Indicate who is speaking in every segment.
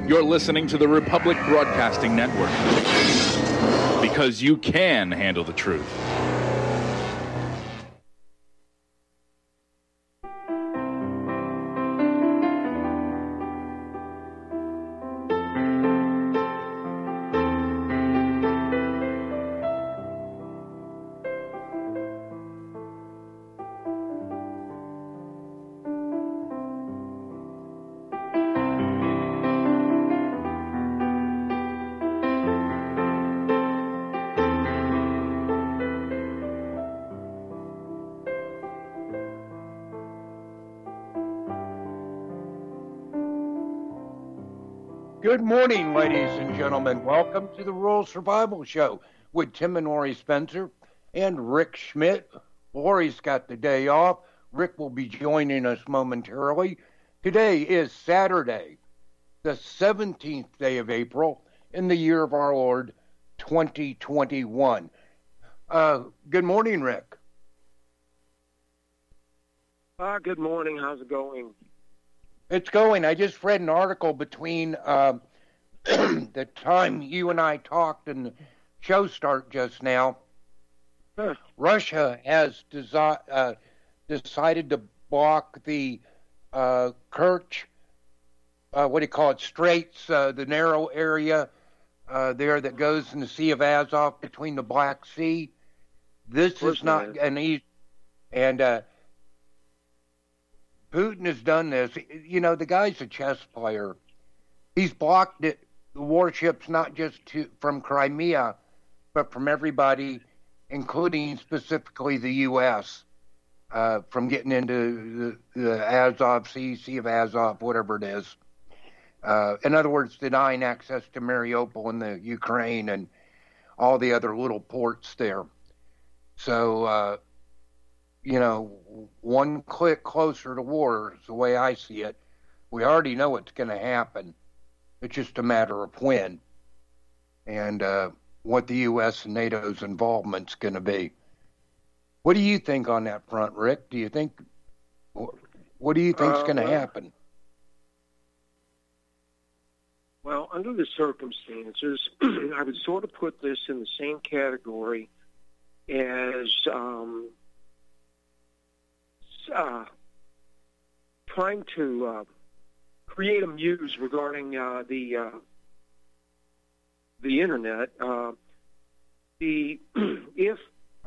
Speaker 1: You're listening to the Republic Broadcasting Network. Because you can handle the truth.
Speaker 2: Good morning, ladies and gentlemen. Welcome to the Rural Survival Show with Tim and Lori Spencer and Rick Schmidt. Lori's got the day off. Rick will be joining us momentarily. Today is Saturday, the 17th day of April in the year of our Lord, 2021. Good morning, Rick.
Speaker 3: Good morning. How's it going?
Speaker 2: It's going. I just read an article between the time you and I talked and the show start just now. Russia has decided to block the Kerch, straits, the narrow area there that goes in the Sea of Azov between the Black Sea. This is not an easy, and Putin has done this. You know, the guy's a chess player. He's blocked the warships not just from Crimea, but from everybody, including specifically the U.S., from getting into the Azov Sea of Azov, whatever it is. In other words, denying access to Mariupol and the Ukraine and all the other little ports there. So, one click closer to war is the way I see it. We already know what's going to happen. It's just a matter of when and what the U.S. and NATO's involvement's going to be. What do you think on that front, Rick? What do you think's going to happen?
Speaker 3: Well, under the circumstances, I would sort of put this in the same category as trying to create a muse regarding the internet. If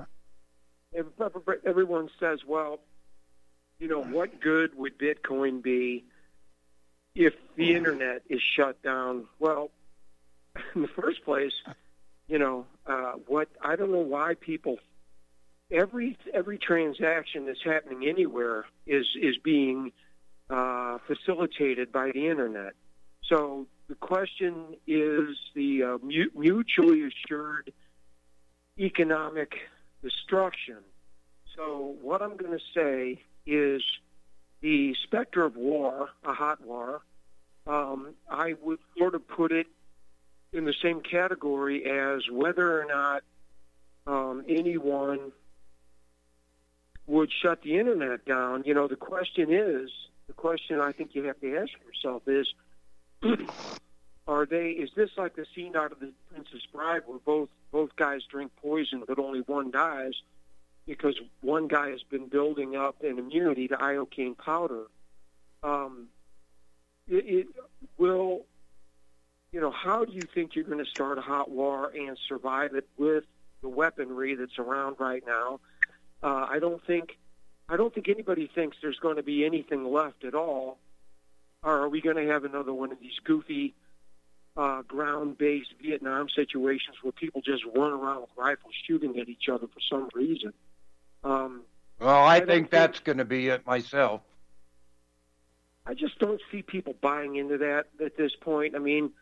Speaker 3: everyone says, well, what good would Bitcoin be if the internet is shut down? Well, in the first place, I don't know why people. Every transaction that's happening anywhere is being facilitated by the internet. So the question is the mutually assured economic destruction. So what I'm going to say is the specter of war, a hot war, I would sort of put it in the same category as whether or not anyone would shut the internet down. The question I think you have to ask yourself is, is this like the scene out of The Princess Bride where both guys drink poison but only one dies because one guy has been building up an immunity to iocane powder? It will, how do you think you're going to start a hot war and survive it with the weaponry that's around right now? I don't think anybody thinks there's going to be anything left at all. Or are we going to have another one of these goofy ground-based Vietnam situations where people just run around with rifles shooting at each other for some reason?
Speaker 2: I think that's going to be it myself.
Speaker 3: I just don't see people buying into that at this point. I mean,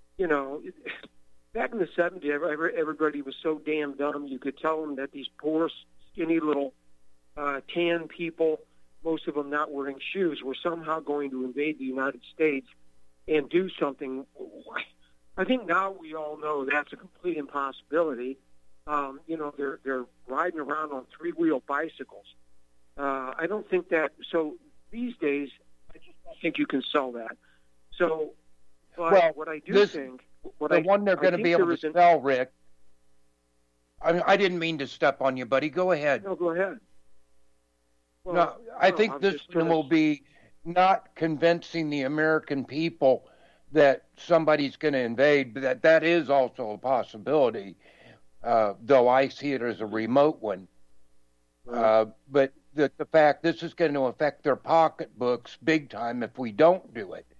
Speaker 3: back in the 70s, everybody was so damn dumb. You could tell them that these poor, skinny little tan people, most of them not wearing shoes, were somehow going to invade the United States and do something. I think now we all know that's a complete impossibility. They're riding around on three-wheel bicycles. I don't think that. So these days, I just don't think you can sell that. So But what I do think,
Speaker 2: the one they're going to be able to sell, Rick. I didn't mean to step on you, buddy. Go ahead.
Speaker 3: No, go ahead. Well,
Speaker 2: no, I think this one will be not convincing the American people that somebody's going to invade, but that is also a possibility, though I see it as a remote one. Right. But the fact this is going to affect their pocketbooks big time if we don't do it.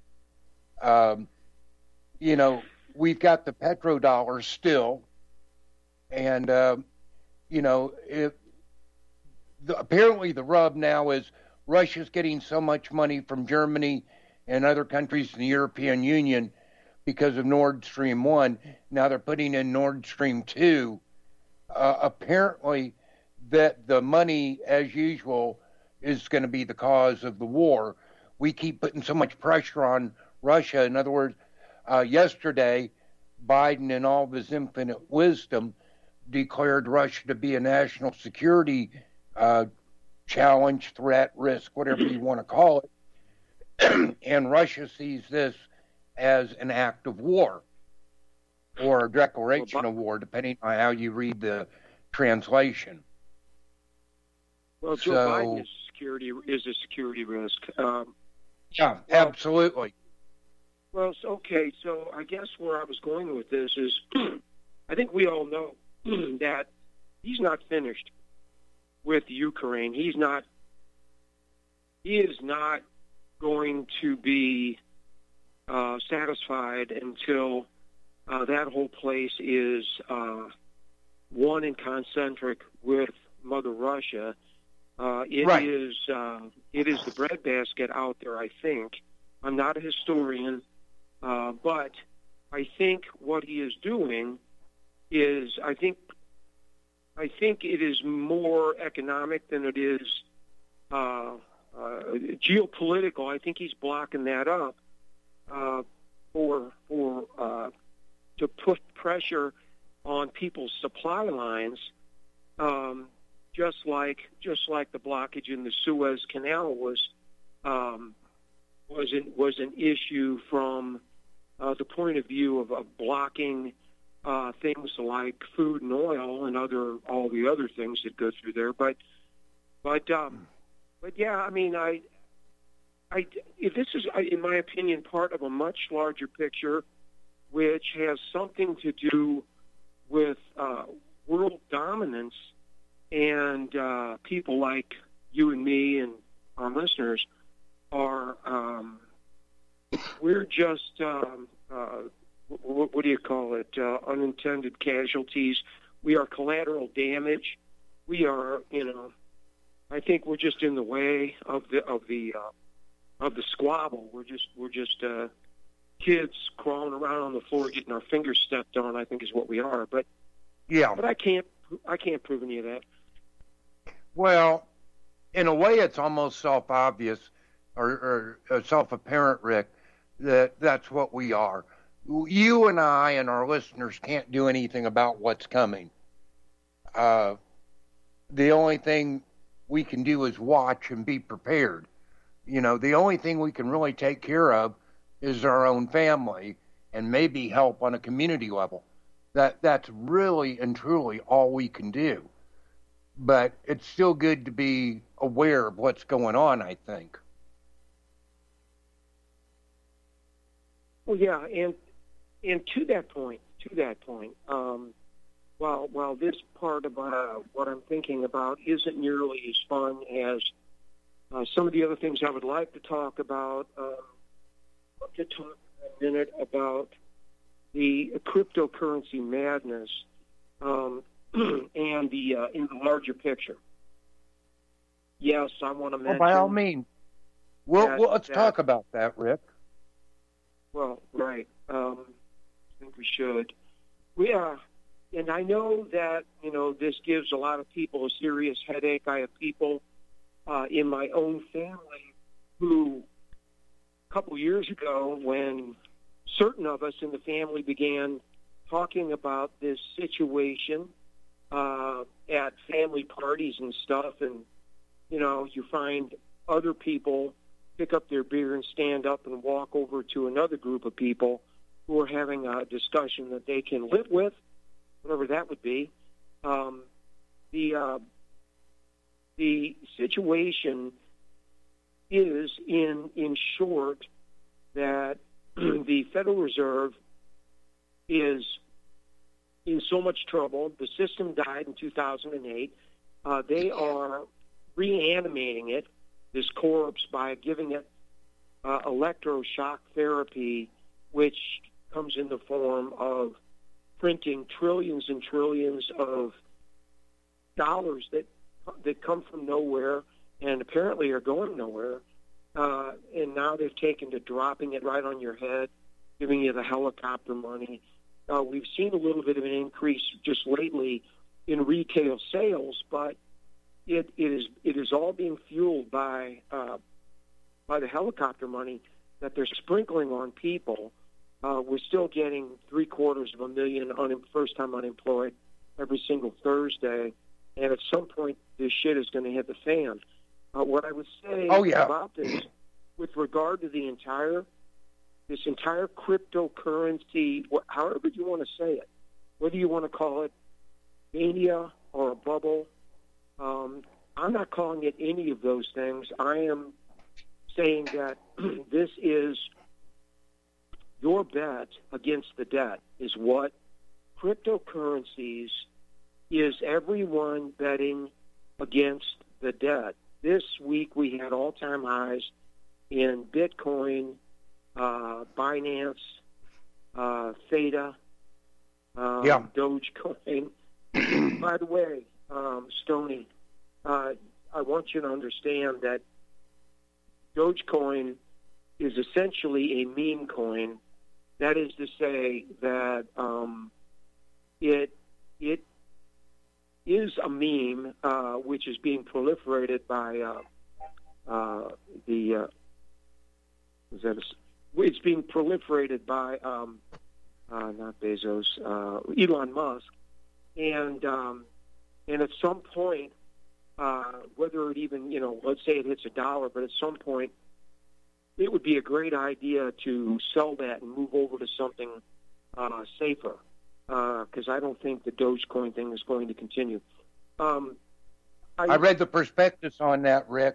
Speaker 2: We've got the petrodollar still, and apparently the rub now is Russia's getting so much money from Germany and other countries in the European Union because of Nord Stream 1. Now they're putting in Nord Stream 2. Apparently that the money, as usual, is going to be the cause of the war. We keep putting so much pressure on Russia. In other words, yesterday, Biden, in all of his infinite wisdom, declared Russia to be a national security challenge, threat, risk, whatever you want to call it. And Russia sees this as an act of war or a declaration of war, depending on how you read the translation.
Speaker 3: Well, Joe Biden is a security risk.
Speaker 2: Absolutely.
Speaker 3: Well, okay, so I guess where I was going with this is I think we all know that he's not finished with Ukraine. He is not going to be satisfied until that whole place is one and concentric with Mother Russia. It is the breadbasket out there, I think. I'm not a historian, but I think what he is doing is, I think it is more economic than it is geopolitical. I think he's blocking that up to put pressure on people's supply lines, just like the blockage in the Suez Canal was an issue from the point of view of blocking things like food and oil and all the other things that go through there. But yeah, I mean, this is, in my opinion, part of a much larger picture, which has something to do with world dominance, and people like you and me and our listeners are, we're just, what do you call it, unintended casualties. We are collateral damage. We are, I think we're just in the way of the squabble. We're just kids crawling around on the floor getting our fingers stepped on, I think is what we are. But I can't prove any of that.
Speaker 2: Well, in a way, it's almost self-obvious or self-apparent, Rick, that that's what we are. You and I and our listeners can't do anything about what's coming. The only thing we can do is watch and be prepared. The only thing we can really take care of is our own family and maybe help on a community level. That's really and truly all we can do. But it's still good to be aware of what's going on, I think.
Speaker 3: Well, yeah, and to that point, while this part about what I'm thinking about isn't nearly as fun as some of the other things I would like to talk about, to talk for a minute about the cryptocurrency madness and in the larger picture. Yes, I want to mention.
Speaker 2: Well, by all means. Let's talk about that, Rick.
Speaker 3: Well, right. I think we should. We are, and I know that this gives a lot of people a serious headache. I have people in my own family who, a couple years ago, when certain of us in the family began talking about this situation at family parties and stuff, and you find other people pick up their beer and stand up and walk over to another group of people who are having a discussion that they can live with, whatever that would be. The situation is, in short, that the Federal Reserve is in so much trouble. The system died in 2008. They are reanimating it, this corpse, by giving it electroshock therapy, which comes in the form of printing trillions and trillions of dollars that come from nowhere and apparently are going nowhere. And now they've taken to dropping it right on your head, giving you the helicopter money. We've seen a little bit of an increase just lately in retail sales, but it is all being fueled by the helicopter money that they're sprinkling on people. We're still getting 750,000 first-time unemployed every single Thursday, and at some point this shit is going to hit the fan. What I would say about this, with regard to this entire cryptocurrency, however you want to say it, whether you want to call it mania or a bubble, I'm not calling it any of those things. I am saying that this is your bet against the debt, is what cryptocurrencies is. Everyone betting against the debt. This week we had all-time highs in Bitcoin, Binance, Theta, Dogecoin. By the way, Stoney, I want you to understand that Dogecoin is essentially a meme coin. That is to say that it is a meme which is being proliferated by it's being proliferated by not Bezos, Elon Musk, and at some point, whether it even, let's say it hits $1, but at some point, it would be a great idea to sell that and move over to something safer, because I don't think the Dogecoin thing is going to continue.
Speaker 2: I read the prospectus on that, Rick.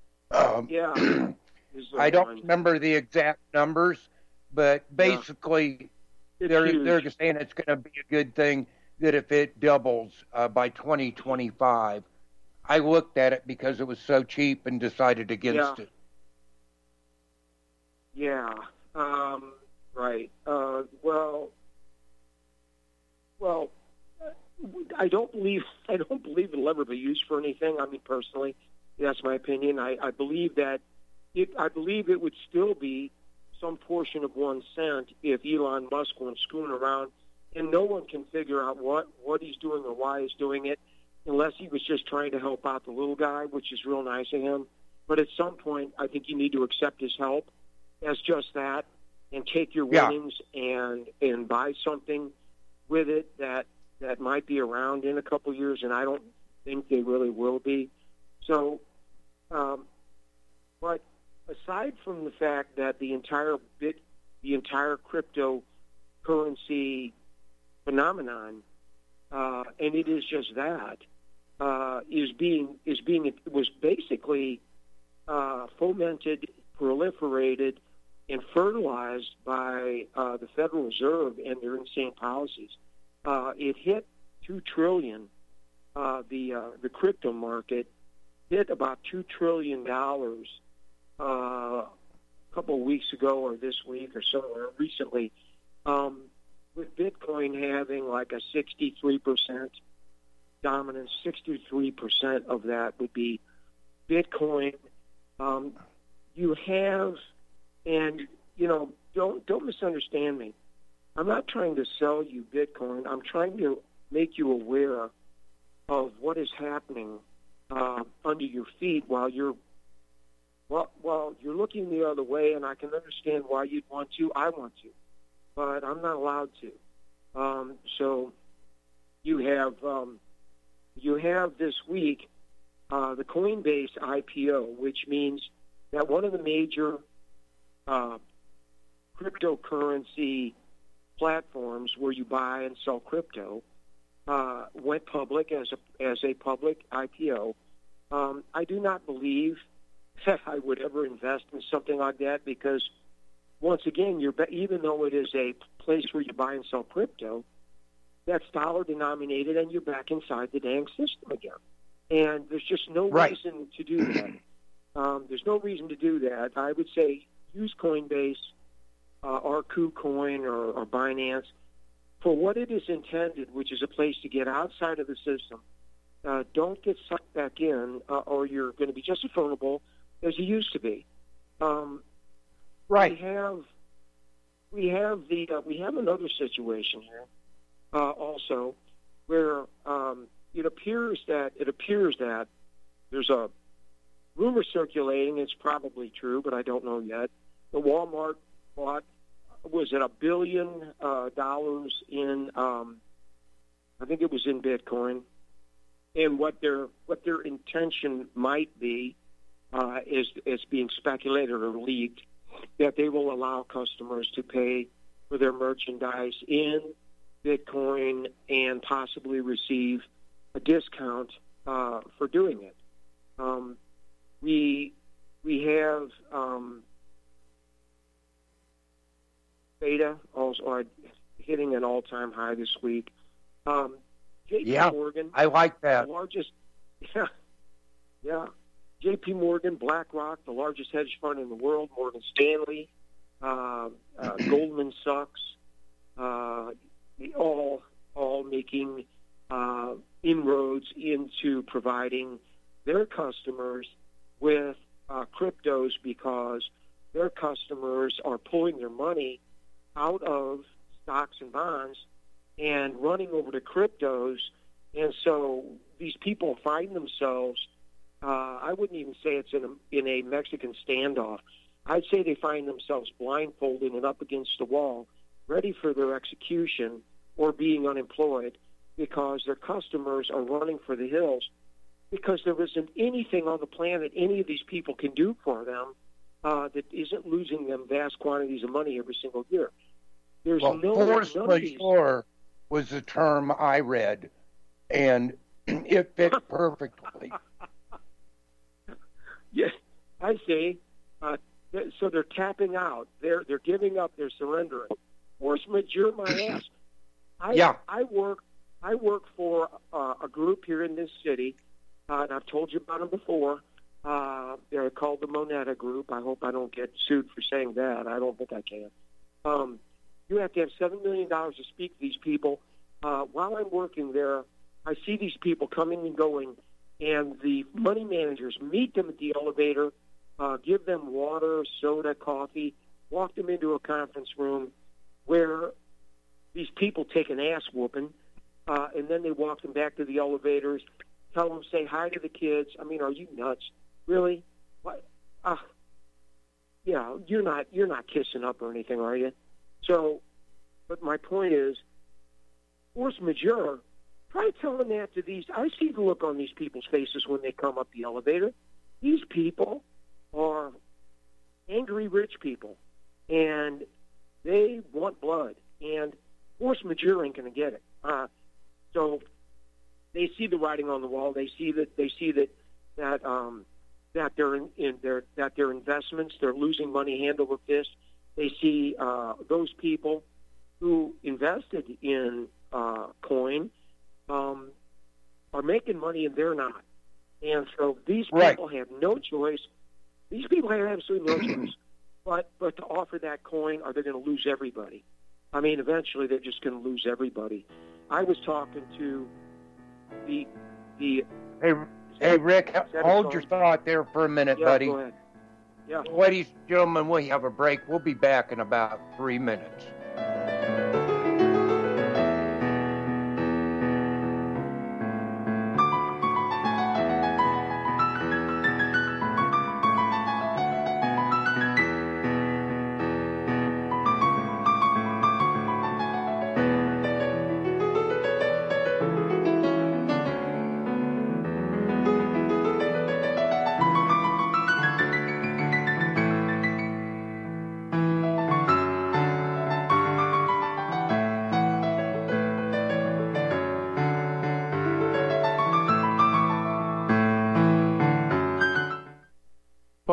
Speaker 2: I don't remember the exact numbers, but basically they're saying it's going to be a good thing that if it doubles by 2025. I looked at it because it was so cheap and decided against it.
Speaker 3: Yeah. Right. Well, I don't believe it'll ever be used for anything. I mean, personally, that's my opinion. I believe that it would still be some portion of 1 cent if Elon Musk went screwing around, and no one can figure out what he's doing or why he's doing it, unless he was just trying to help out the little guy, which is real nice of him. But at some point, I think you need to accept his help as just that, and take your winnings and buy something with it that might be around in a couple of years, and I don't think they really will be. So, but aside from the fact that the entire cryptocurrency phenomenon, and it is just that, was basically fomented, proliferated, and fertilized by the Federal Reserve and their insane policies. It hit $2 trillion. The crypto market hit about $2 trillion a couple of weeks ago, or this week, or somewhere recently, with Bitcoin having like a 63% dominance. 63% of that would be Bitcoin. You have, and don't misunderstand me. I'm not trying to sell you Bitcoin. I'm trying to make you aware of what is happening under your feet while you're looking the other way, and I can understand why you'd want to. I want to, but I'm not allowed to. So you have this week the Coinbase IPO, which means that one of the major cryptocurrency platforms where you buy and sell crypto went public as a public IPO. I do not believe that I would ever invest in something like that because, once again, even though it is a place where you buy and sell crypto, that's dollar denominated, and you're back inside the dang system again. And there's just no reason to do that. There's no reason to do that. I would say use Coinbase or KuCoin or Binance for what it is intended, which is a place to get outside of the system. Don't get sucked back in, or you're going to be just as vulnerable as you used to be.
Speaker 2: Right.
Speaker 3: We have another situation here also where it appears that there's a rumor circulating. It's probably true, but I don't know yet. The Walmart bought was it $1 billion in I think it was in Bitcoin, and what their intention might be is being speculated or leaked that they will allow customers to pay for their merchandise in Bitcoin and possibly receive a discount for doing it. We have Beta also hitting an all-time high this week. J.P. Morgan,
Speaker 2: I like that.
Speaker 3: The largest, J.P. Morgan, BlackRock, the largest hedge fund in the world, Morgan Stanley, Goldman Sachs, all making inroads into providing their customers with cryptos because their customers are pulling their money out of stocks and bonds and running over to cryptos. And so these people find themselves, I wouldn't even say it's in a Mexican standoff. I'd say they find themselves blindfolded and up against the wall, ready for their execution or being unemployed because their customers are running for the hills because there isn't anything on the planet any of these people can do for them that isn't losing them vast quantities of money every single year. There's
Speaker 2: force majeure was the term I read, and it fit perfectly.
Speaker 3: Yes, I see. So they're tapping out. They're giving up. They're surrendering. Force majeure, my ass. I work for a group here in this city, and I've told you about them before. They're called the Moneta Group. I hope I don't get sued for saying that. I don't think I can. You have to have $7 million to speak to these people. While I'm working there, I see these people coming and going, and the money managers meet them at the elevator, give them water, soda, coffee, walk them into a conference room where these people take an ass whooping, and then they walk them back to the elevators, tell them, say hi to the kids. I mean, are you nuts? Really? What? Yeah, you're not kissing up or anything, are you? So, but my point is, force majeure, try telling that to these. I see the look on these people's faces when they come up the elevator. These people are angry rich people, and they want blood, and force majeure ain't going to get it. So they see the writing on the wall. They see that their investments, they're losing money hand over fist. They see those people who invested in coin are making money and they're not. And so these people have no choice. These people have absolutely no choice but to offer that coin, or they're going to lose everybody. I mean, eventually they're just going to lose everybody. I was talking to the
Speaker 2: Hey, Rick, hold your thought there for a minute, buddy.
Speaker 3: Go ahead. Yeah.
Speaker 2: Ladies and gentlemen, we have a break. We'll be back in about 3 minutes.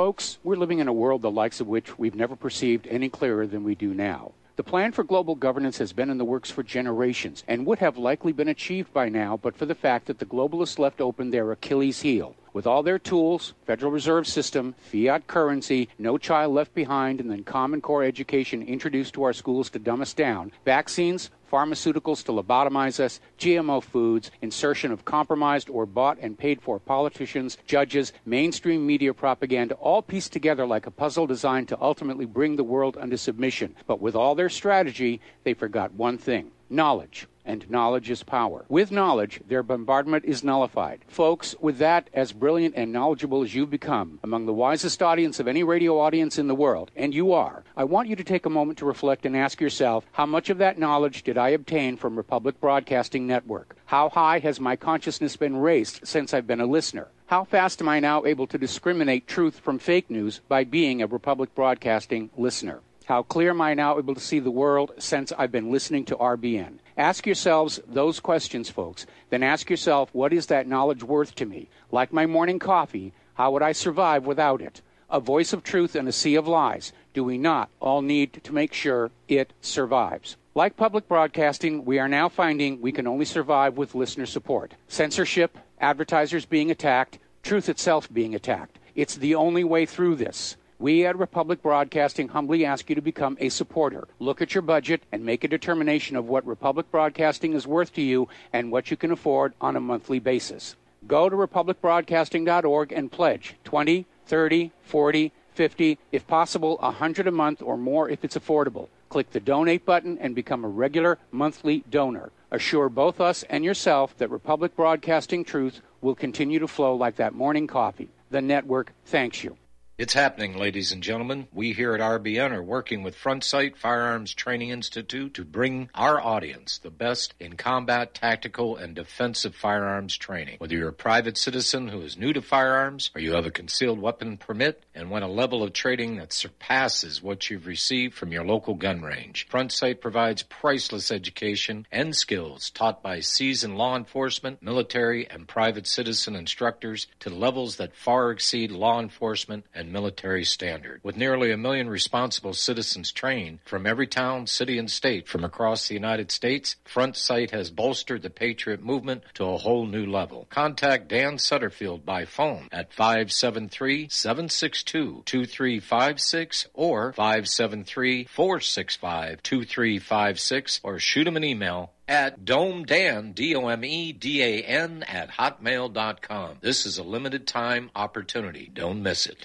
Speaker 4: Folks, we're living in a world the likes of which we've never perceived any clearer than we do now. The plan for global governance has been in the works for generations and would have likely been achieved by now but for the fact that the globalists left open their Achilles heel. With all their tools, Federal Reserve System, fiat currency, no child left behind, and then Common Core education introduced to our schools to dumb us down, vaccines, pharmaceuticals to lobotomize us, GMO foods, insertion of compromised or bought and paid for politicians, judges, mainstream media propaganda, all pieced together like a puzzle designed to ultimately bring the world under submission. But with all their strategy, they forgot one thing: knowledge. And knowledge is power. With knowledge, their bombardment is nullified. Folks, with that, as brilliant and knowledgeable as you've become, among the wisest audience of any radio audience in the world, and you are, I want you to take a moment to reflect and ask yourself, how much of that knowledge did I obtain from Republic Broadcasting Network? How high has my consciousness been raised since I've been a listener? How fast am I now able to discriminate truth from fake news by being a Republic Broadcasting listener? How clear am I now able to see the world since I've been listening to RBN? Ask yourselves those questions, folks. Then ask yourself, what is that knowledge worth to me? Like my morning coffee, how would I survive without it? A voice of truth in a sea of lies. Do we not all need to make sure it survives? Like public broadcasting, we are now finding we can only survive with listener support. Censorship, advertisers being attacked, truth itself being attacked. It's the only way through this. We at Republic Broadcasting humbly ask you to become a supporter. Look at your budget and make a determination of what Republic Broadcasting is worth to you and what you can afford on a monthly basis. Go to republicbroadcasting.org and pledge $20, $30, $40, $50, if possible, $100 a month or more if it's affordable. Click the donate button and become a regular monthly donor. Assure both us and yourself that Republic Broadcasting truth will continue to flow like that morning coffee. The network thanks you.
Speaker 5: It's happening, ladies and gentlemen. We here at RBN are working with Front Sight Firearms Training Institute to bring our audience the best in combat, tactical, and defensive firearms training. Whether you're a private citizen who is new to firearms, or you have a concealed weapon permit and want a level of training that surpasses what you've received from your local gun range, Front Sight provides priceless education and skills taught by seasoned law enforcement, military, and private citizen instructors to levels that far exceed law enforcement and military standard. With nearly 1 million responsible citizens trained from every town, city, and state from across the United States, Front Sight has bolstered the Patriot movement to a whole new level. Contact Dan Sutterfield by phone at 573-762-2356 or 573-465-2356 or shoot him an email at domedan, DOMEDAN, at hotmail.com. This is a limited time opportunity. Don't miss it.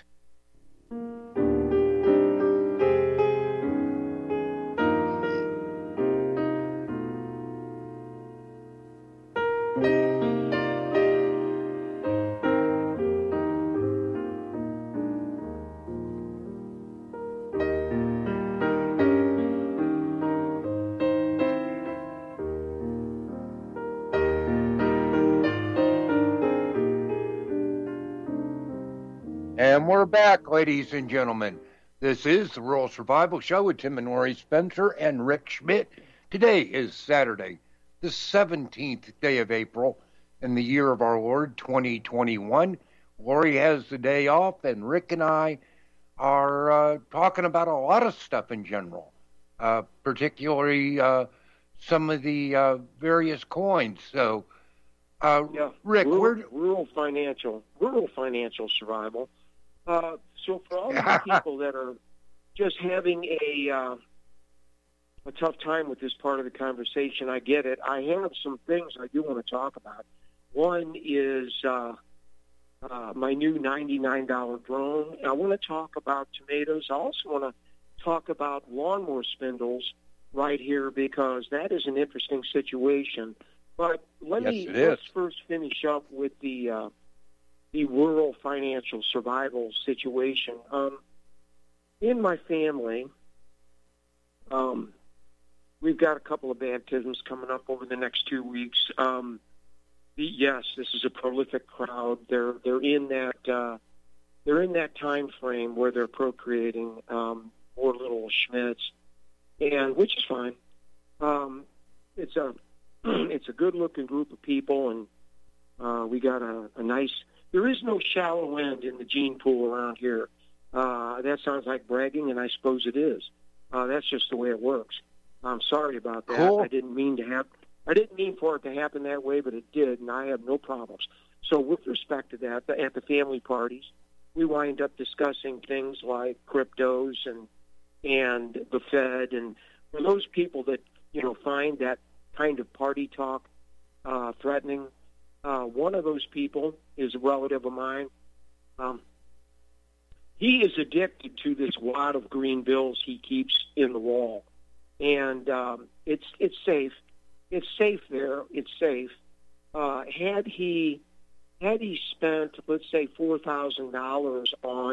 Speaker 2: And we're back, ladies and gentlemen. This is the Rural Survival Show with Tim and Lori Spencer and Rick Schmidt. Today is Saturday, the 17th day of April in the year of our Lord, 2021. Lori has the day off, and Rick and I are talking about a lot of stuff in general, particularly some of the various coins. So, Rick,
Speaker 3: rural financial survival. So for all the people that are just having a tough time with this part of the conversation, I get it. I have some things I do want to talk about. One is my new $99 drone. I want to talk about tomatoes. I also want to talk about lawnmower spindles right here because that is an interesting situation. But let's first finish up with the rural financial survival situation. In my family, we've got a couple of baptisms coming up over the next 2 weeks. Yes, this is a prolific crowd. They're in that time frame where they're procreating more little Schmidts, and which is fine. It's a good-looking group of people, and we got a nice. There is no shallow end in the gene pool around here. That sounds like bragging, and I suppose it is. That's just the way it works. I'm sorry about that.
Speaker 2: Cool.
Speaker 3: I didn't mean for it to happen that way, but it did, and I have no problems. So with respect to that, at the family parties, we wind up discussing things like cryptos and the Fed, and for those people that find that kind of party talk threatening, one of those people is a relative of mine. He is addicted to this wad of green bills he keeps in the wall, and it's safe. It's safe there. It's safe. Had he spent, let's say, $4,000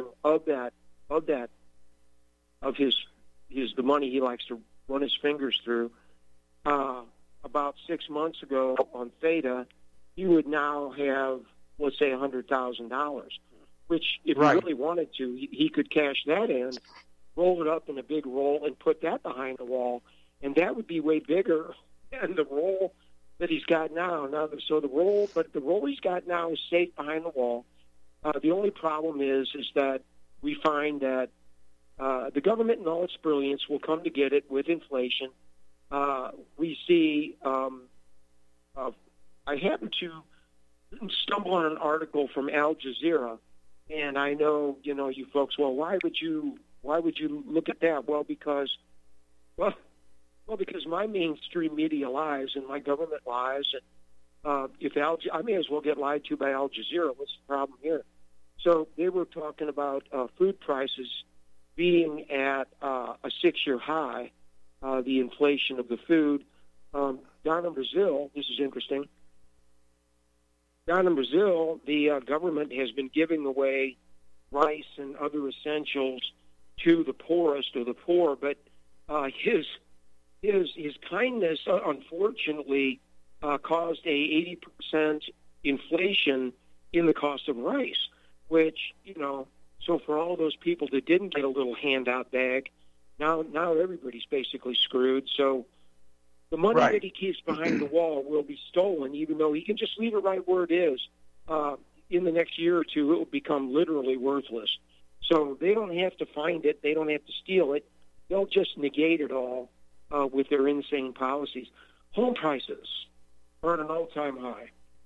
Speaker 3: of the money he likes to run his fingers through, about 6 months ago on Theta, he would now have, let's say, $100,000. Which, if he really wanted to, he could cash that in, roll it up in a big roll, and put that behind the wall, and that would be way bigger than the roll that he's got now. The roll he's got now is safe behind the wall. The only problem is that we find that the government, in all its brilliance, will come to get it with inflation. We see. I happened to stumble on an article from Al Jazeera. And I know, you folks, well, why would you look at that? Well, because my mainstream media lies and my government lies. And I may as well get lied to by Al Jazeera. What's the problem here? So they were talking about food prices being at a 6-year high, the inflation of the food. Down in Brazil, this is interesting. Down in Brazil, the government has been giving away rice and other essentials to the poorest of the poor, but his kindness, unfortunately, caused a 80% inflation in the cost of rice, which, so for all those people that didn't get a little handout bag, now everybody's basically screwed. So the money that he keeps behind the wall will be stolen, even though he can just leave it right where it is. In the next year or two, it will become literally worthless. So they don't have to find it. They don't have to steal it. They'll just negate it all with their insane policies. Home prices are at an all-time high.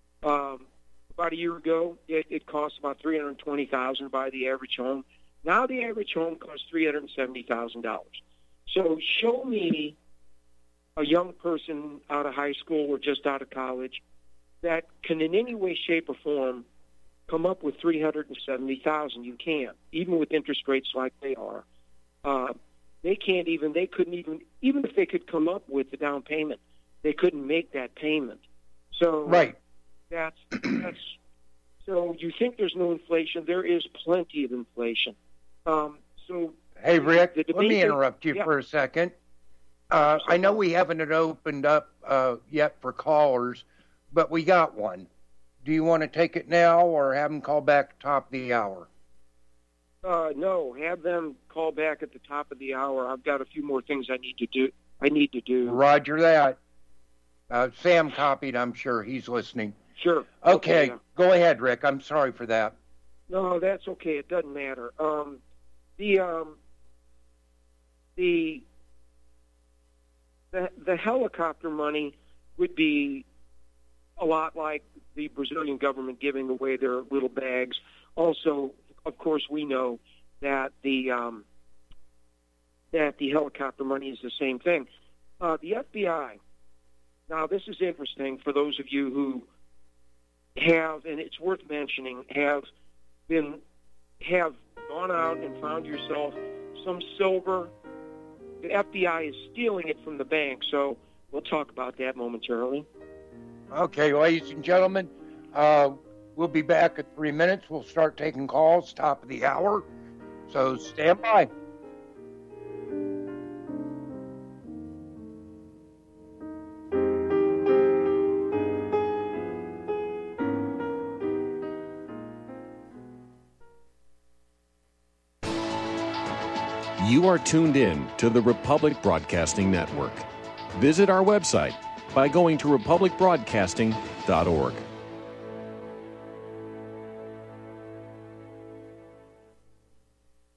Speaker 3: About a year ago, it cost about $320,000 to buy the average home. Now the average home costs $370,000. So show me a young person out of high school or just out of college that can in any way, shape, or form come up with $370,000. You can't, even with interest rates like they are. They couldn't even if they could come up with the down payment, they couldn't make that payment. So that's so you think there's no inflation? There is plenty of inflation.
Speaker 2: Hey, Rick, let me interrupt you for a second. I know we haven't opened up yet for callers, but we got one. Do you want to take it now or have them call back top of the hour?
Speaker 3: No, have them call back at the top of the hour. I've got a few more things I need to do.
Speaker 2: Roger that. Sam copied, I'm sure. He's listening.
Speaker 3: Sure.
Speaker 2: Okay, go ahead, Rick. I'm sorry for that.
Speaker 3: No, that's okay. It doesn't matter. The helicopter money would be a lot like the Brazilian government giving away their little bags. Also, of course, we know that the helicopter money is the same thing. The FBI. Now, this is interesting for those of you who have, and it's worth mentioning, have gone out and found yourself some silver. The FBI is stealing it from the bank, so we'll talk about that momentarily.
Speaker 2: Okay, ladies and gentlemen, we'll be back at 3 minutes. We'll start taking calls, top of the hour, so stand by.
Speaker 6: You are tuned in to the Republic Broadcasting Network. Visit our website by going to republicbroadcasting.org.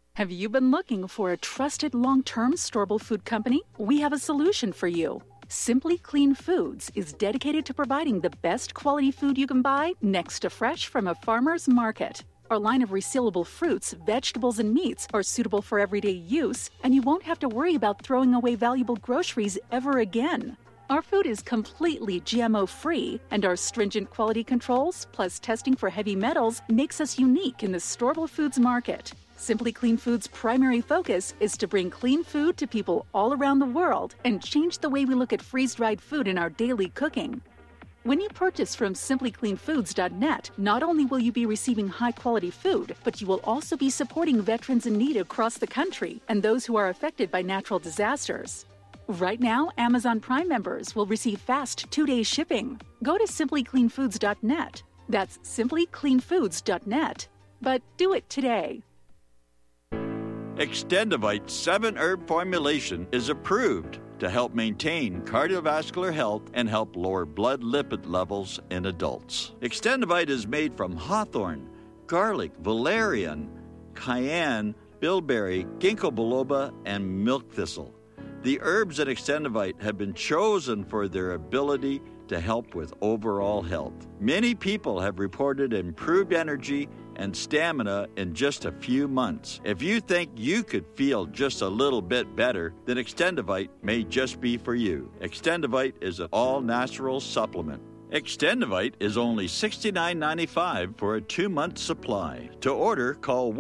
Speaker 7: Have you been looking for a trusted long-term storable food company? We have a solution for you. Simply Clean Foods is dedicated to providing the best quality food you can buy next to fresh from a farmer's market. Our line of resealable fruits, vegetables, and meats are suitable for everyday use, and you won't have to worry about throwing away valuable groceries ever again. Our food is completely GMO-free, and our stringent quality controls, plus testing for heavy metals, makes us unique in the storable foods market. Simply Clean Foods' primary focus is to bring clean food to people all around the world and change the way we look at freeze-dried food in our daily cooking. When you purchase from simplycleanfoods.net, not only will you be receiving high-quality food, but you will also be supporting veterans in need across the country and those who are affected by natural disasters. Right now, Amazon Prime members will receive fast 2-day shipping. Go to simplycleanfoods.net. That's simplycleanfoods.net. But do it today.
Speaker 8: Extendivite 7-herb formulation is approved to help maintain cardiovascular health and help lower blood lipid levels in adults. Extendivite is made from hawthorn, garlic, valerian, cayenne, bilberry, ginkgo biloba, and milk thistle. The herbs in Extendivite have been chosen for their ability to help with overall health. Many people have reported improved energy and stamina in just a few months. If you think you could feel just a little bit better, then Extendivite may just be for you. Extendivite is an all-natural supplement. Extendivite is only $69.95 for a 2-month supply. To order, call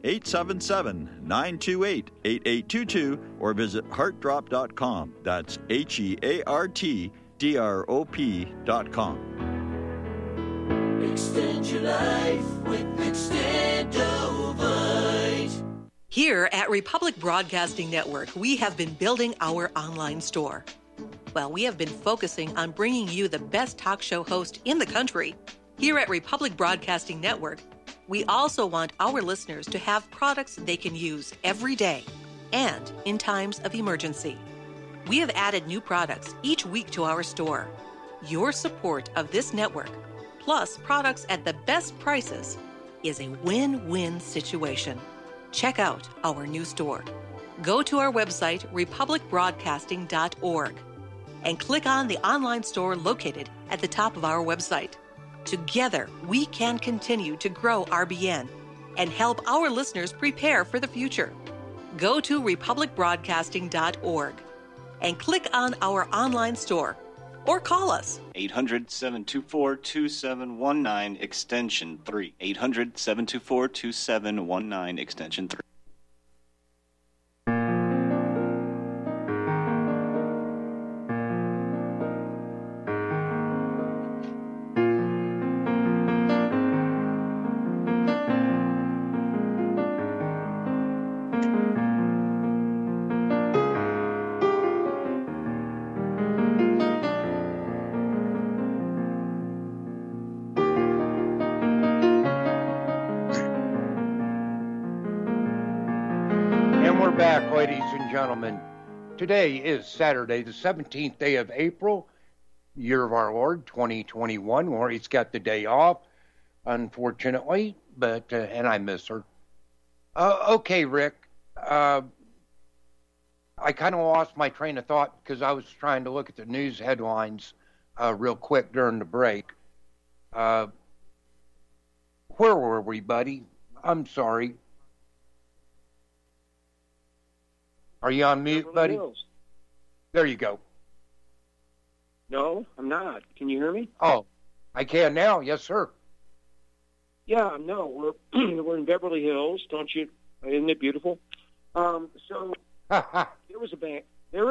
Speaker 8: 1-877-928-8822 or visit heartdrop.com. That's HEARTDROP.com.
Speaker 9: Extend your life with Extendovite.
Speaker 10: Here at Republic Broadcasting Network, we have been building our online store. Well, we have been focusing on bringing you the best talk show host in the country. Here at Republic Broadcasting Network, we also want our listeners to have products they can use every day and in times of emergency. We have added new products each week to our store. Your support of this network, plus products at the best prices, is a win-win situation. Check out our new store. Go to our website, republicbroadcasting.org, and click on the online store located at the top of our website. Together, we can continue to grow RBN and help our listeners prepare for the future. Go to republicbroadcasting.org and click on our online store or call us.
Speaker 11: 800-724-2719, extension 3. 800-724-2719, extension 3.
Speaker 2: Ladies and gentlemen, today is Saturday, the 17th day of April, year of our Lord, 2021. Lori's got the day off, unfortunately, but and I miss her. Okay, Rick. I kind of lost my train of thought because I was trying to look at the news headlines real quick during the break. Where were we, buddy? I'm sorry. Are you on mute, buddy?
Speaker 3: Hills.
Speaker 2: There you go.
Speaker 3: No, I'm not. Can you hear me?
Speaker 2: Oh, I can now. Yes, sir.
Speaker 3: Yeah, no, we're in Beverly Hills, don't you? Isn't it beautiful? So there was a bank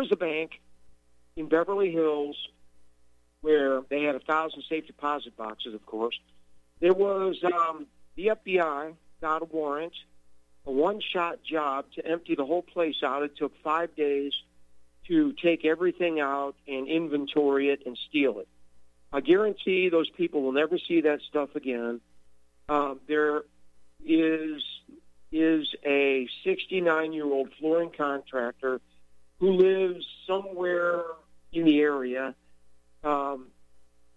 Speaker 3: in Beverly Hills where they had 1,000 safe deposit boxes. Of course, there was the FBI got a warrant. A one-shot job to empty the whole place out. It took 5 days to take everything out and inventory it and steal it. I guarantee those people will never see that stuff again. There is a 69-year-old flooring contractor who lives somewhere in the area,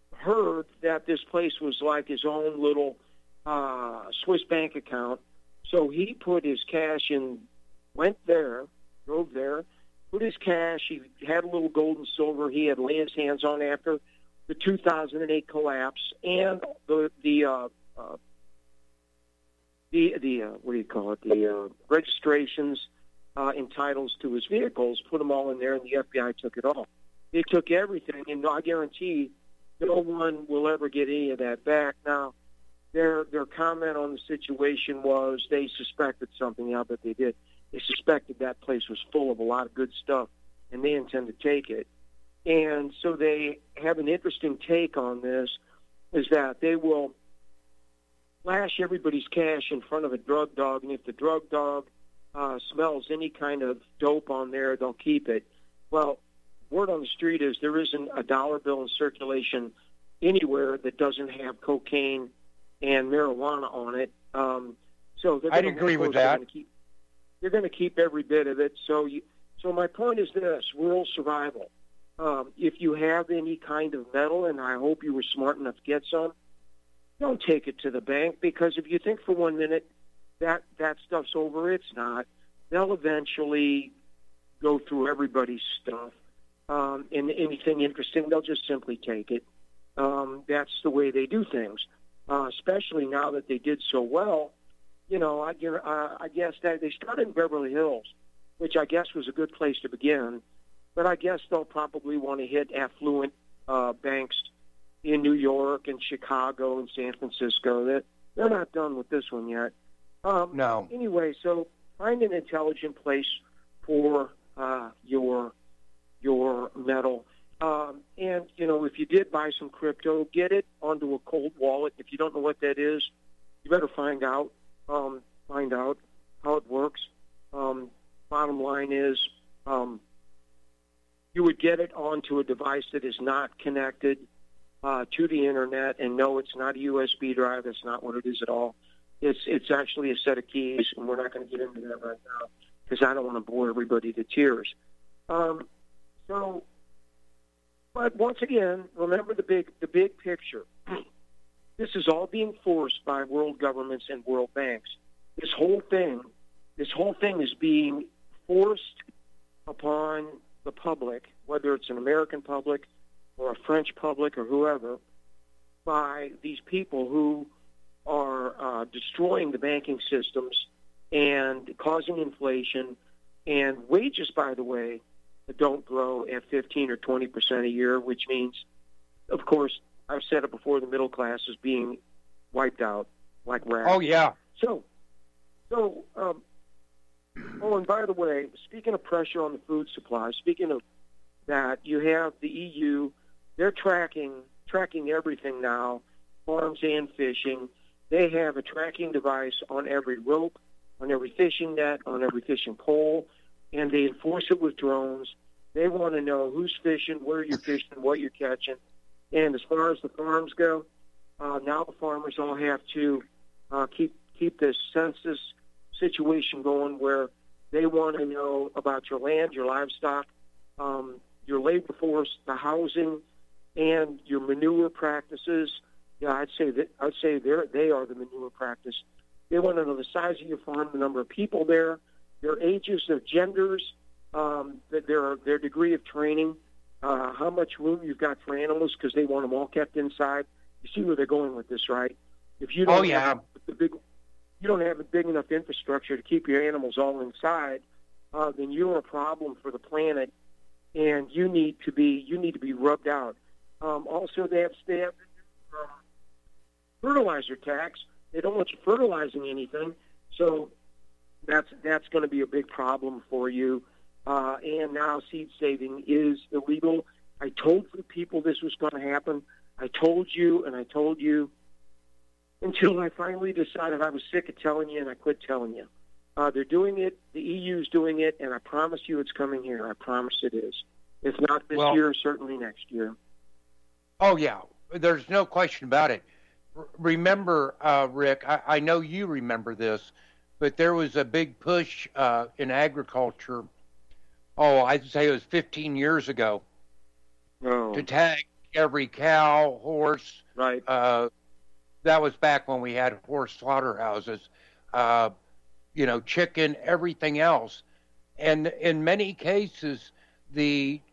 Speaker 3: heard that this place was like his own little Swiss bank account. So he put his cash in, went there, drove there, put his cash. He had a little gold and silver he had laid his hands on after the 2008 collapse, and the registrations and titles to his vehicles, put them all in there, and the FBI took it all. They took everything, and I guarantee no one will ever get any of that back. Now, their comment on the situation was they suspected something. I bet they did. They suspected that place was full of a lot of good stuff, and they intend to take it. And so they have an interesting take on this, is that they will flash everybody's cash in front of a drug dog, and if the drug dog smells any kind of dope on there, they'll keep it. Well, word on the street is there isn't a dollar bill in circulation anywhere that doesn't have cocaine and marijuana on it. So
Speaker 2: I'd agree with that.
Speaker 3: They're going to keep every bit of it. So my point is this: rural survival. If you have any kind of metal, and I hope you were smart enough to get some, don't take it to the bank, because if you think for 1 minute that stuff's over, it's not. They'll eventually go through everybody's stuff, and anything interesting, they'll just simply take it. That's the way they do things, especially now that they did so well. You know, I guess that they started in Beverly Hills, which I guess was a good place to begin. But I guess they'll probably want to hit affluent banks in New York and Chicago and San Francisco. They're not done with this one yet.
Speaker 2: No.
Speaker 3: Anyway, so find an intelligent place for your metal. And, you know, if you did buy some crypto, get it onto a cold wallet. If you don't know what that is, you better find out how it works. Bottom line is, you would get it onto a device that is not connected to the internet, and no, it's not a USB drive. That's not what it is at all. It's actually a set of keys, and we're not going to get into that right now because I don't want to bore everybody to tears. But once again, remember the big picture. This is all being forced by world governments and world banks. This whole thing is being forced upon the public, whether it's an American public or a French public or whoever, by these people who are destroying the banking systems and causing inflation and wages, by the way, that don't grow at 15 or 20% a year, which means, of course, I've said it before, the middle class is being wiped out like rats.
Speaker 2: Oh, yeah.
Speaker 3: And by the way, speaking of pressure on the food supply, speaking of that, you have the EU. They're tracking everything now, farms and fishing. They have a tracking device on every rope, on every fishing net, on every fishing pole, and they enforce it with drones. They want to know who's fishing, where you're fishing, what you're catching. And as far as the farms go, now the farmers all have to keep this census situation going, where they want to know about your land, your livestock, your labor force, the housing, and your manure practices. Yeah, I'd say they are the manure practice. They want to know the size of your farm, the number of people there, their ages, their genders, their degree of training, how much room you've got for animals, because they want them all kept inside. You see where they're going with this, right? If you don't you don't have a big enough infrastructure to keep your animals all inside, then you're a problem for the planet, and you need to be rubbed out. Also, they have fertilizer tax. They don't want you fertilizing anything, so that's going to be a big problem for you. And now seed saving is illegal. I told the people this was going to happen. I told you, until I finally decided I was sick of telling you, and I quit telling you. They're doing it. The EU's doing it, and I promise you it's coming here. I promise it is. If not this year, certainly next year.
Speaker 2: Oh, yeah. There's no question about it. Remember, Rick, I know you remember this, but there was a big push in agriculture, I'd say it was 15 years ago, to tag every cow, horse.
Speaker 3: Right.
Speaker 2: That was back when we had horse slaughterhouses. chicken, everything else. And in many cases, the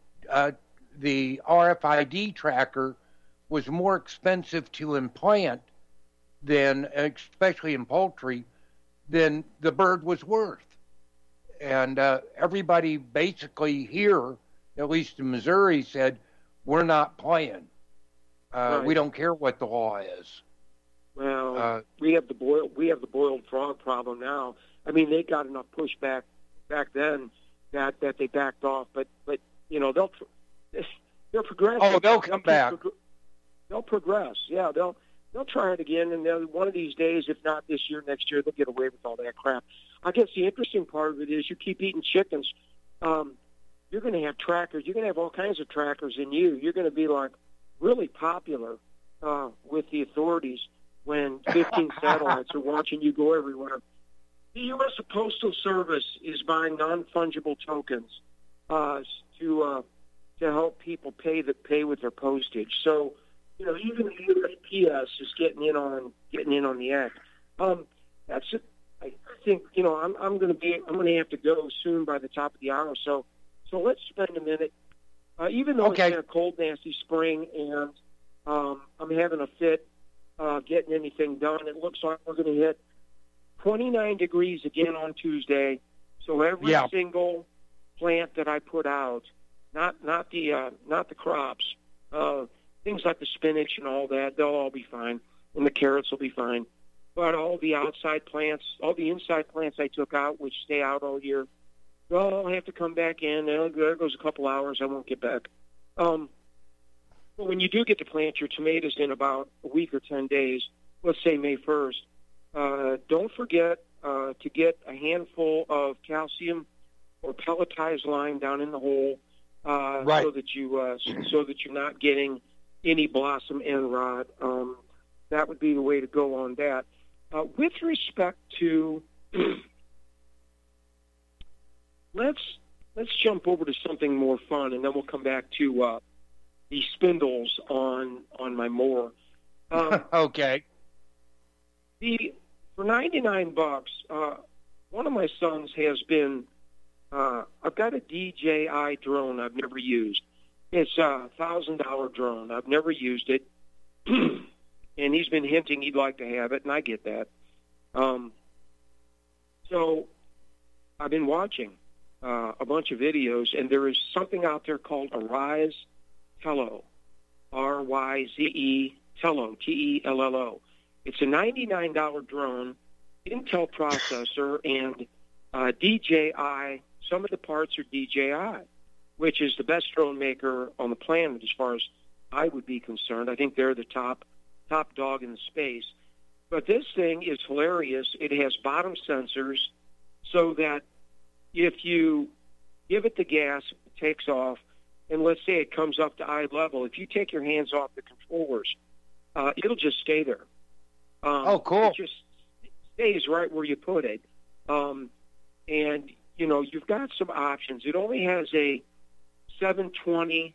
Speaker 2: RFID tracker was more expensive to implant than, especially in poultry, than the bird was worth. And everybody basically here, at least in Missouri, said, we're not playing.
Speaker 3: Right.
Speaker 2: We don't care what the law is.
Speaker 3: Well, we have the boiled frog problem now. I mean, they got enough pushback back then that they backed off, but they'll progress.
Speaker 2: Oh, they'll come back.
Speaker 3: They'll progress. Yeah, they'll try it again, and one of these days, if not this year, next year, they'll get away with all that crap. I guess the interesting part of it is you keep eating chickens, you're going to have trackers. You're going to have all kinds of trackers in you. You're going to be like really popular with the authorities when 15 satellites are watching you go everywhere. The U.S. Postal Service is buying non-fungible tokens to help people pay with their postage. So, even the USPS is getting in on the act. That's it. I think I'm going to have to go soon by the top of the hour. So let's spend a minute. Even though it's been a cold, nasty spring, and I'm having a fit getting anything done, it looks like we're going to hit 29 degrees again on Tuesday. So every single plant that I put out, not the crops, things like the spinach and all that, they'll all be fine, and the carrots will be fine. But all the outside plants, all the inside plants I took out, which stay out all year, well, I'll have to come back in. There goes a couple hours. I won't get back. But when you do get to plant your tomatoes in about a week or 10 days, let's say May 1st, don't forget to get a handful of calcium or pelletized lime down in the hole, so that you're not getting any blossom end rot. That would be the way to go on that. With respect to, let's jump over to something more fun, and then we'll come back to the spindles on my mower.
Speaker 2: Okay.
Speaker 3: For $99, one of my sons has been. I've got a DJI drone I've never used. It's a $1,000 drone. I've never used it. And he's been hinting he'd like to have it, and I get that. So I've been watching a bunch of videos, and there is something out there called Arise Tello, R-Y-Z-E, Tello, T-E-L-L-O. It's a $99 drone, Intel processor, and DJI. Some of the parts are DJI, which is the best drone maker on the planet as far as I would be concerned. I think they're the top dog in the space. But this thing is hilarious. It has bottom sensors so that if you give it the gas, it takes off, and let's say it comes up to eye level, if you take your hands off the controllers, it'll just stay there.
Speaker 2: Oh, cool.
Speaker 3: It just stays right where you put it. And, you've got some options. It only has a 720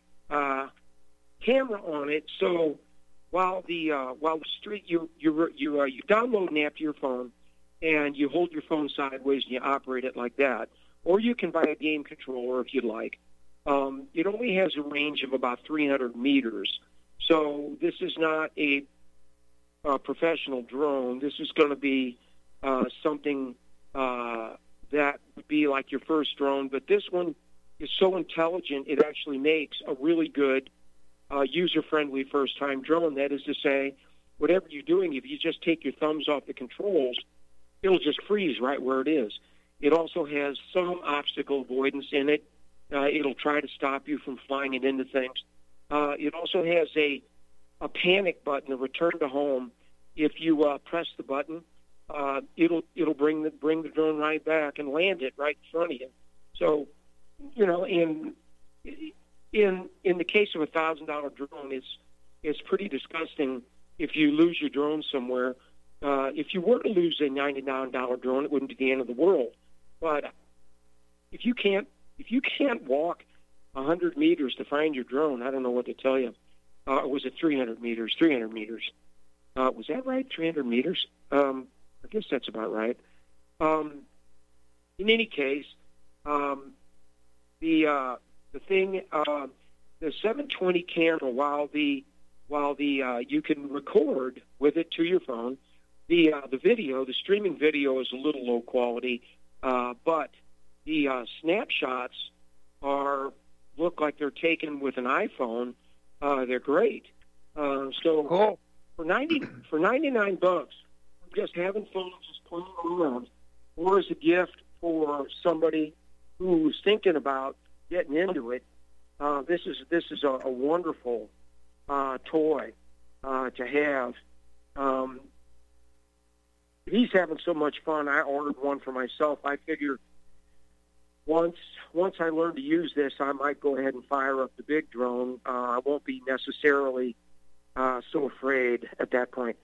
Speaker 3: camera on it, so while the street you download an app to your phone and you hold your phone sideways and you operate it like that, or you can buy a game controller if you'd like. It only has a range of about 300 meters, so this is not a professional drone. This is going to be something that would be like your first drone, but this one is so intelligent it actually makes a really good user-friendly first-time drone. That is to say, whatever you're doing, if you just take your thumbs off the controls, it'll just freeze right where it is. It also has some obstacle avoidance in it. It'll try to stop you from flying it into things. It also has a panic button, a return to home. If you press the button, it'll bring the drone right back and land it right in front of you. So, in the case of a $1,000 drone, it's pretty disgusting if you lose your drone somewhere. If you were to lose a $99 drone, it wouldn't be the end of the world. But if you can't walk 100 meters to find your drone, I don't know what to tell you. Or was it 300 meters? 300 meters. Was that right? 300 meters? I guess that's about right. in any case, the thing, the 720 camera, while the you can record with it to your phone, the video, the streaming video is a little low quality, but the snapshots look like they're taken with an iPhone. They're great. So
Speaker 2: cool.
Speaker 3: for $99, just having fun, just playing around, or as a gift for somebody who's thinking about getting into it, this is a wonderful toy to have. He's having so much fun. I ordered one for myself. I figure once I learn to use this, I might go ahead and fire up the big drone. I won't be necessarily so afraid at that point.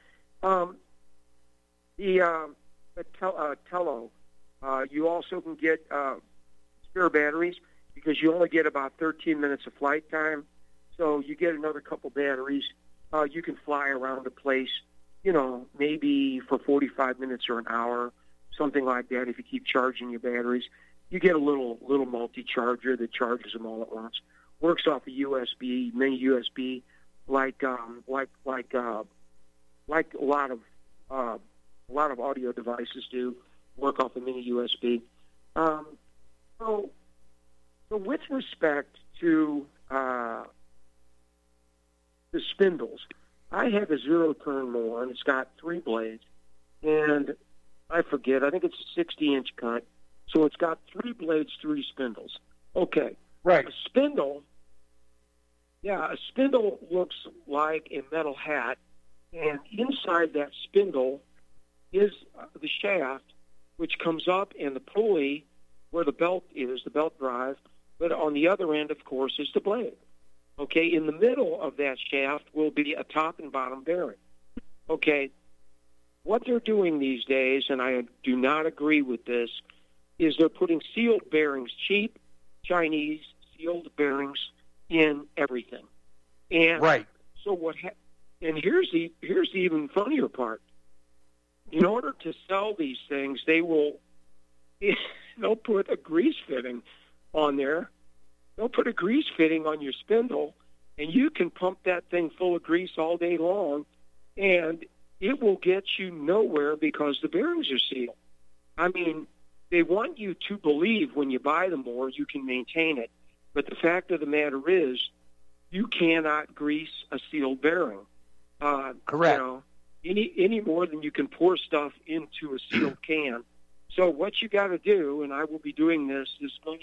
Speaker 3: The Tello, you also can get spare batteries because you only get about 13 minutes of flight time. So you get another couple batteries. You can fly around the place, maybe for 45 minutes or an hour, something like that. If you keep charging your batteries, you get a little multi-charger that charges them all at once. Works off a USB, mini USB, like a lot of audio devices do. Work off a mini USB. So with respect to the spindles, I have a zero-turn mower, and it's got 3 blades, and I think it's a 60-inch cut, so it's got 3 blades, 3 spindles. Okay.
Speaker 2: Right.
Speaker 3: A spindle looks like a metal hat, and inside that spindle is the shaft, which comes up, and the pulley where the belt is, the belt drive, but on the other end, of course, is the blade. Okay, in the middle of that shaft will be a top and bottom bearing. Okay, what they're doing these days, and I do not agree with this, is they're putting sealed bearings, cheap Chinese sealed bearings in everything. And
Speaker 2: right.
Speaker 3: So and here's the even funnier part. In order to sell these things, they'll put a grease fitting on there. They'll put a grease fitting on your spindle, and you can pump that thing full of grease all day long, and it will get you nowhere because the bearings are sealed. I mean, they want you to believe when you buy the mower you can maintain it, but the fact of the matter is you cannot grease a sealed bearing.
Speaker 2: Correct.
Speaker 3: Any more than you can pour stuff into a sealed can. So what you got to do, and I will be doing this, is going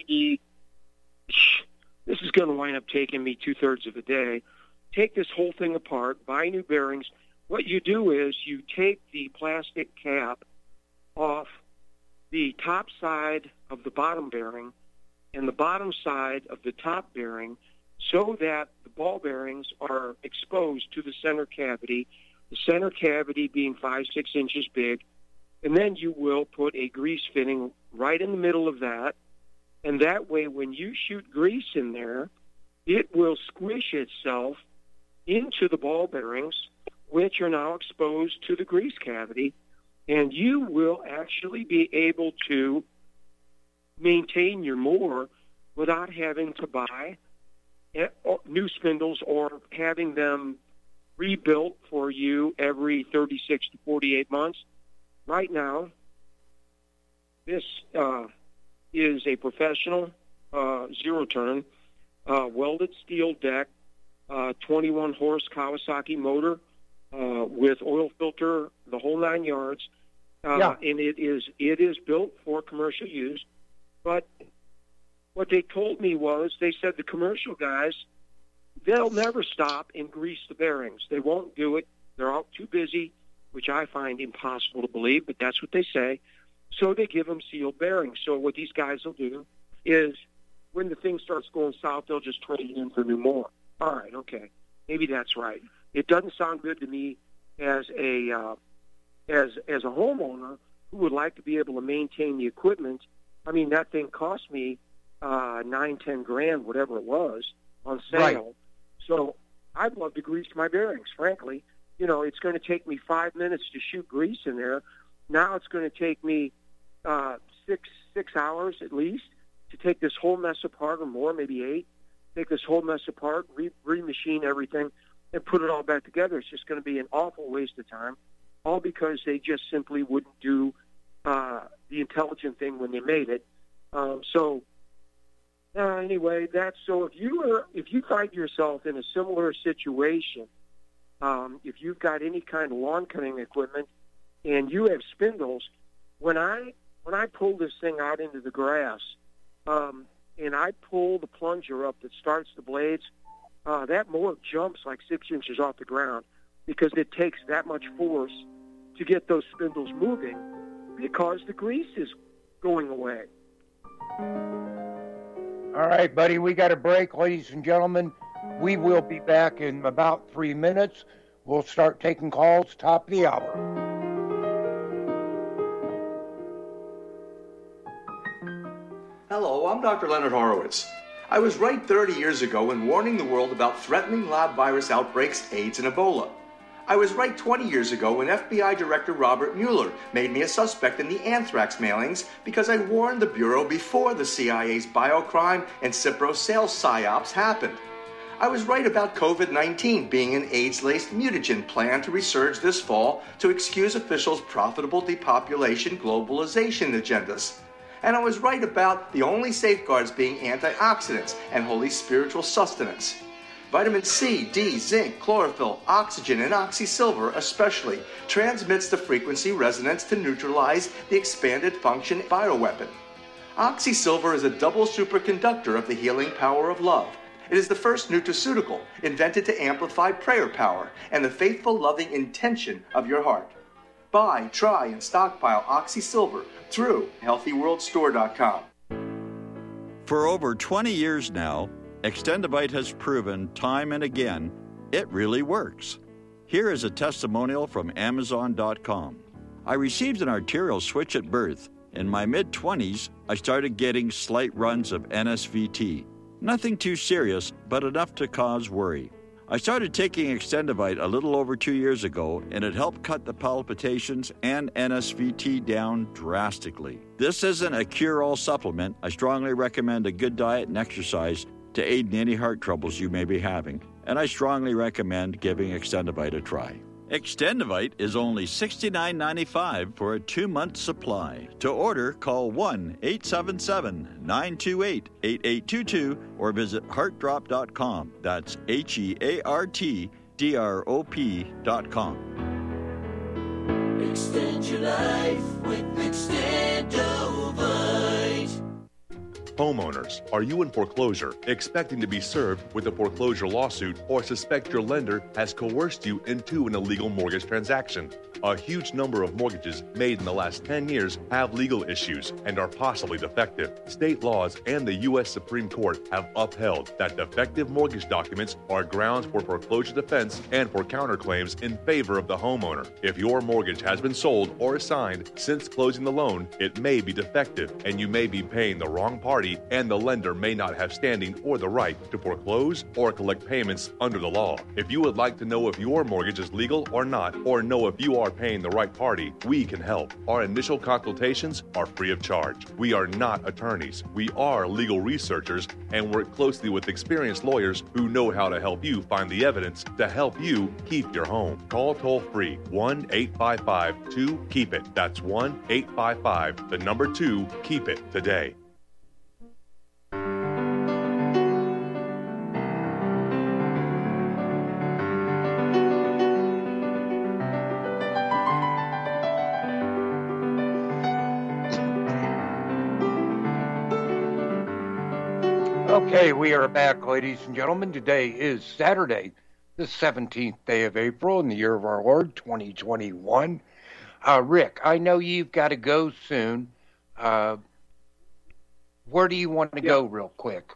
Speaker 3: to wind up taking me 2/3 of a day. Take this whole thing apart, buy new bearings. What you do is you take the plastic cap off the top side of the bottom bearing and the bottom side of the top bearing so that the ball bearings are exposed to the center cavity, the center cavity being 5-6 inches big, and then you will put a grease fitting right in the middle of that. And that way, when you shoot grease in there, it will squish itself into the ball bearings, which are now exposed to the grease cavity, and you will actually be able to maintain your mower without having to buy new spindles or having them rebuilt for you every 36 to 48 months. Right now, this is a professional zero-turn, welded steel deck, 21-horse Kawasaki motor with oil filter, the whole 9 yards. And it is built for commercial use. But what they told me was they said the commercial guys, they'll never stop and grease the bearings. They won't do it. They're all too busy, which I find impossible to believe, but that's what they say. So they give them sealed bearings. So what these guys will do is when the thing starts going south, they'll just trade it in for new more. All right, okay. Maybe that's right. It doesn't sound good to me as a homeowner who would like to be able to maintain the equipment. I mean, that thing cost me $9-10 grand, whatever it was, on sale.
Speaker 2: Right.
Speaker 3: So I'd love to grease my bearings, frankly. It's going to take me 5 minutes to shoot grease in there. Now it's going to take me 6 6 hours at least to take this whole mess apart, or more, maybe 8. Take this whole mess apart, remachine everything, and put it all back together. It's just going to be an awful waste of time, all because they just simply wouldn't do the intelligent thing when they made it. Anyway, that's so. If you find yourself in a similar situation, if you've got any kind of lawn cutting equipment and you have spindles, when I pull this thing out into the grass, and I pull the plunger up that starts the blades, that mower jumps like 6 inches off the ground because it takes that much force to get those spindles moving because the grease is going away.
Speaker 2: All right, buddy, we got a break, ladies and gentlemen. We will be back in about 3 minutes. We'll start taking calls top of the hour.
Speaker 12: Hello, I'm Dr. Leonard Horowitz. I was right 30 years ago in warning the world about threatening lab virus outbreaks, AIDS, and Ebola. I was right 20 years ago when FBI Director Robert Mueller made me a suspect in the anthrax mailings because I warned the Bureau before the CIA's biocrime and Cipro sales psyops happened. I was right about COVID-19 being an AIDS-laced mutagen planned to resurge this fall to excuse officials' profitable depopulation globalization agendas. And I was right about the only safeguards being antioxidants and holy spiritual sustenance. Vitamin C, D, zinc, chlorophyll, oxygen, and oxysilver especially transmits the frequency resonance to neutralize the expanded function bioweapon. Oxysilver is a double superconductor of the healing power of love. It is the first nutraceutical invented to amplify prayer power and the faithful, loving intention of your heart. Buy, try, and stockpile Oxysilver through HealthyWorldStore.com.
Speaker 8: For over 20 years now, Extendivite has proven time and again it really works. Here is a testimonial from Amazon.com. I received an arterial switch at birth. In my mid-20s, I started getting slight runs of NSVT. Nothing too serious, but enough to cause worry. I started taking Extendivite a little over 2 years ago, and it helped cut the palpitations and NSVT down drastically. This isn't a cure-all supplement. I strongly recommend a good diet and exercise to aid in any heart troubles you may be having, and I strongly recommend giving Extendivite a try. Extendivite is only $69.95 for a 2-month supply. To order, call 1-877-928-8822 or visit heartdrop.com. That's HEARTDROP.com.
Speaker 9: Extend your life with Extendovite.
Speaker 13: Homeowners, are you in foreclosure, expecting to be served with a foreclosure lawsuit, or suspect your lender has coerced you into an illegal mortgage transaction? A huge number of mortgages made in the last 10 years have legal issues and are possibly defective. State laws and the U.S. Supreme Court have upheld that defective mortgage documents are grounds for foreclosure defense and for counterclaims in favor of the homeowner. If your mortgage has been sold or assigned since closing the loan, it may be defective and you may be paying the wrong party, and the lender may not have standing or the right to foreclose or collect payments under the law. If you would like to know if your mortgage is legal or not, or know if you are paying the right party, we can help. Our initial consultations are free of charge. We are not attorneys. We are legal researchers and work closely with experienced lawyers who know how to help you find the evidence to help you keep your home. Call toll-free 1-855-2-KEEP-IT. That's 1-855-2-KEEP-IT today.
Speaker 2: Okay, we are back, ladies and gentlemen. Today is Saturday, the 17th day of April in the year of our Lord, 2021. Rick, I know you've got to go soon. Where do you want to go real quick?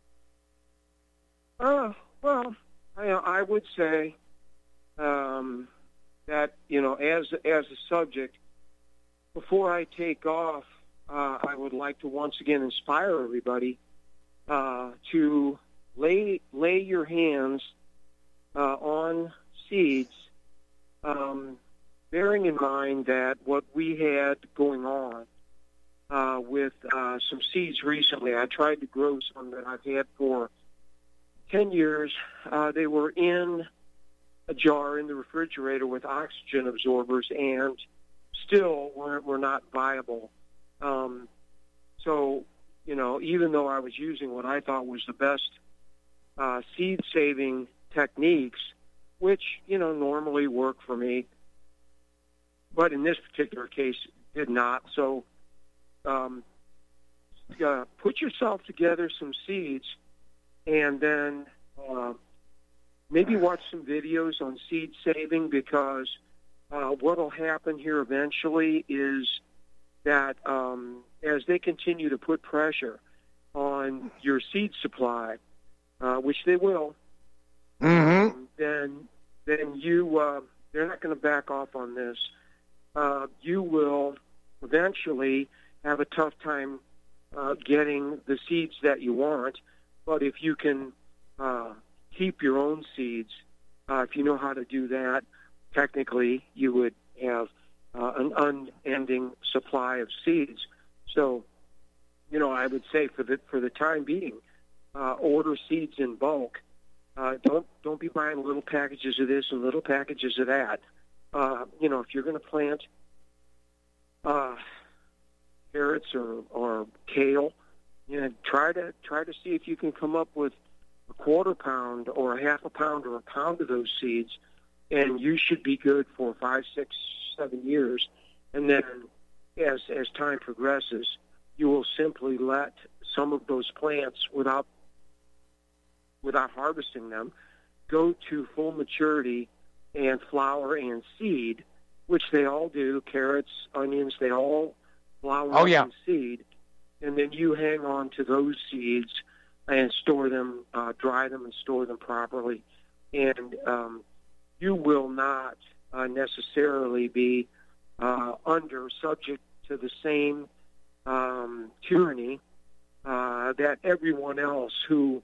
Speaker 3: Well, I would say that, as a subject, before I take off, I would like to once again inspire everybody to lay your hands on seeds, bearing in mind that what we had going on with some seeds recently. I tried to grow some that I've had for 10 years. They were in a jar in the refrigerator with oxygen absorbers and still were not viable. So, even though I was using what I thought was the best seed-saving techniques, which, normally work for me, but in this particular case did not. So put yourself together some seeds and then maybe watch some videos on seed saving, because what will happen here eventually is that as they continue to put pressure on your seed supply, which they will, then you they're not going to back off on this. You will eventually have a tough time getting the seeds that you want. But if you can keep your own seeds, if you know how to do that, technically you would have an unending supply of seeds. So, I would say for the time being, order seeds in bulk. Don't be buying little packages of this and little packages of that. If you're going to plant carrots or kale, try to see if you can come up with a quarter pound or a half a pound or a pound of those seeds, and you should be good for 5, 6, 7 years. And then as time progresses, you will simply let some of those plants, without harvesting them, go to full maturity and flower and seed, which they all do. Carrots, onions, they all flower and seed. And then you hang on to those seeds and store them, dry them and store them properly. And you will not necessarily be subject to the same tyranny that everyone else who,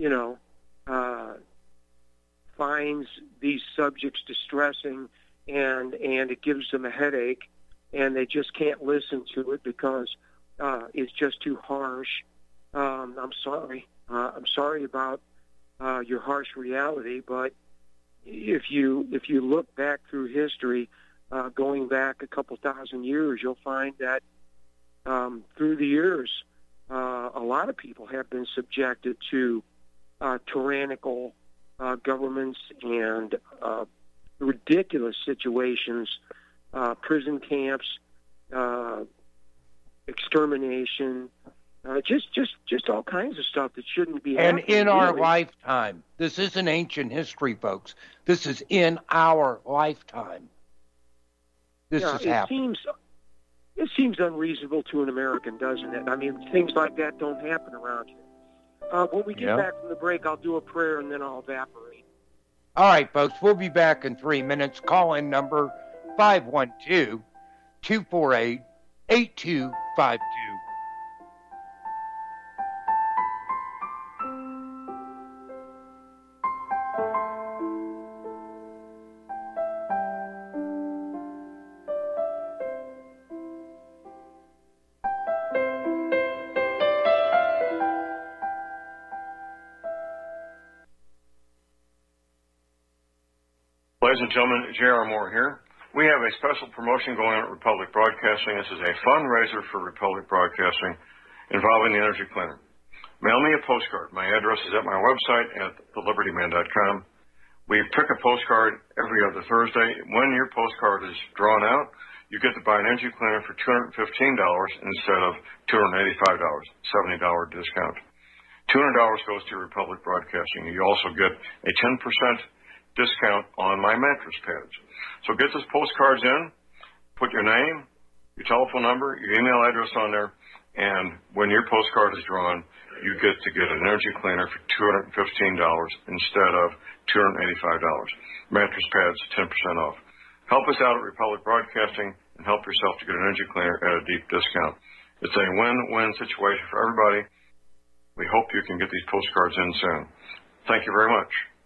Speaker 3: finds these subjects distressing and it gives them a headache, and they just can't listen to it because it's just too harsh. I'm sorry. I'm sorry about your harsh reality, but if you look back through history, going back a couple thousand years, you'll find that through the years, a lot of people have been subjected to tyrannical governments and ridiculous situations, prison camps, extermination, just all kinds of stuff that shouldn't be happening.
Speaker 2: And in our lifetime, this isn't ancient history, folks. This is in our lifetime. This has happened.
Speaker 3: It seems unreasonable to an American, doesn't it? I mean, things like that don't happen around here. When we get back from the break, I'll do a prayer and then I'll evaporate.
Speaker 2: All right, folks, we'll be back in 3 minutes. Call-in number 512-248-8252.
Speaker 14: Ladies and gentlemen, J.R. Moore here. We have a special promotion going on at Republic Broadcasting. This is a fundraiser for Republic Broadcasting involving the Energy Cleaner. Mail me a postcard. My address is at my website at thelibertyman.com. We pick a postcard every other Thursday. When your postcard is drawn out, you get to buy an Energy Cleaner for $215 instead of $285, $70 discount. $200 goes to Republic Broadcasting. You also get a 10% discount on my mattress pads. So get those postcards in, put your name, your telephone number, your email address on there, and when your postcard is drawn, you get to get an Energy Cleaner for $215 instead of $285. Mattress pads, 10% off. Help us out at Republic Broadcasting and help yourself to get an Energy Cleaner at a deep discount. It's a win-win situation for everybody. We hope you can get these postcards in soon. Thank you very much.